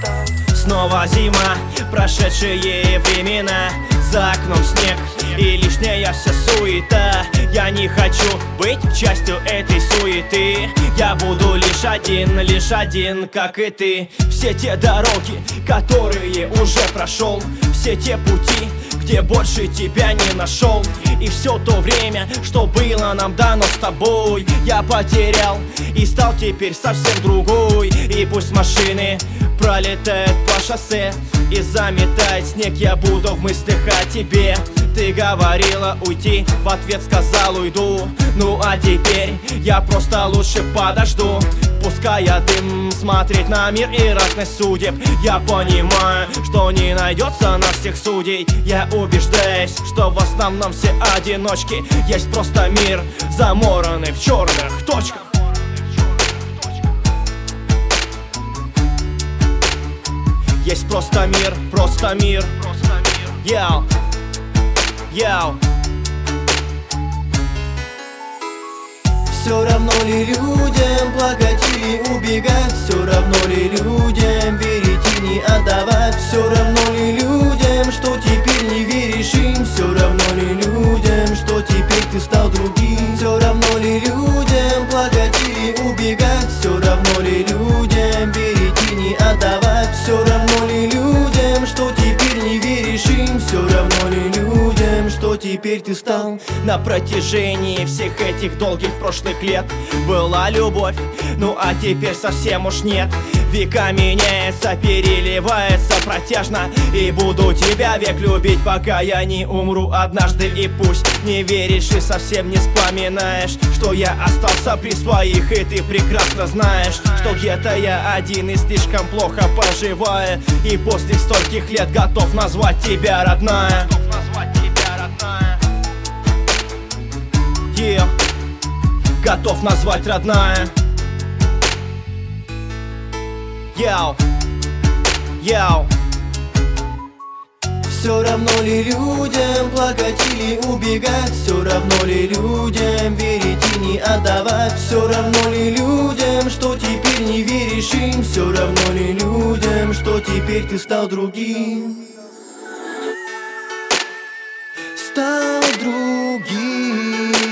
Снова зима, прошедшие времена, за окном снег и лишняя вся суета. Я не хочу быть частью этой суеты. Я буду лишь один, как и ты. Все те дороги, которые уже прошел, все те пути, где больше тебя не нашел. И все то время, что было нам дано с тобой, я потерял и стал теперь совсем другой. И пусть машины пролетают по шоссе и заметает снег, я буду в мыслях о тебе. Ты говорила уйти, в ответ сказал уйду. Ну а теперь я просто лучше подожду, пуская дым, смотреть на мир и разность судеб. Я понимаю, что не найдется нас всех судей. Я убеждаюсь, что в основном все одиночки. Есть просто мир, заморанный в черных точках. Есть просто мир, просто мир. Яу, яу. Все равно ли людям плакать или убегать? Все равно ли людям верить и не отдавать? Все равно ли людям, что теперь не веришь им? Все равно ли людям, что теперь ты стал другим? Все равно ли людям плакать или убегать? Все равно ли людям верить и не отдавать? Все равно ли людям, что теперь не веришь им? Все равно ли людям, что теперь ты стал? На протяжении всех этих долгих прошлых лет была любовь, ну а теперь совсем уж нет. Века меняется, переливается протяжно, и буду тебя век любить, пока я не умру однажды. И пусть не веришь и совсем не вспоминаешь, что я остался при своих, и ты прекрасно знаешь, что где-то я один и слишком плохо поживаю. И после стольких лет готов назвать тебя родная. Yeah. Готов назвать родная. Яу, яу. Все равно ли людям плакать или убегать? Все равно ли людям верить и не отдавать? Все равно ли людям, что теперь не веришь им? Все равно ли людям, что теперь ты стал другим? Стал другим.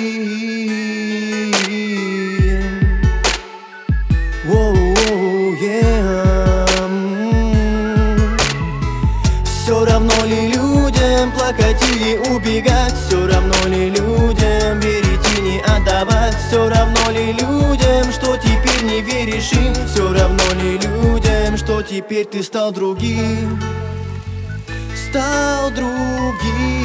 Все равно ли людям плакать или убегать? Все равно ли людям верить и не отдавать? Все равно ли людям, что теперь не веришь им? Все равно ли людям, что теперь ты стал другим? Стал другим.